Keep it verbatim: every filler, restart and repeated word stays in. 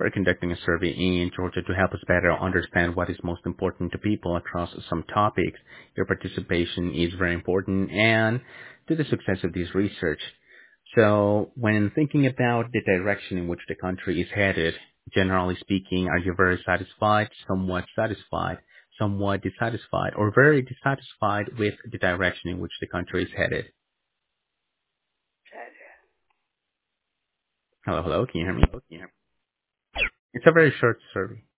We're conducting a survey in Georgia to help us better understand what is most important to people across some topics. Your participation is very important and to the success of this research. So when thinking about the direction in which the country is headed, generally speaking, are you very satisfied, somewhat satisfied, somewhat dissatisfied, or very dissatisfied with the direction in which the country is headed? Hello, hello, can you hear me? It's a very short survey.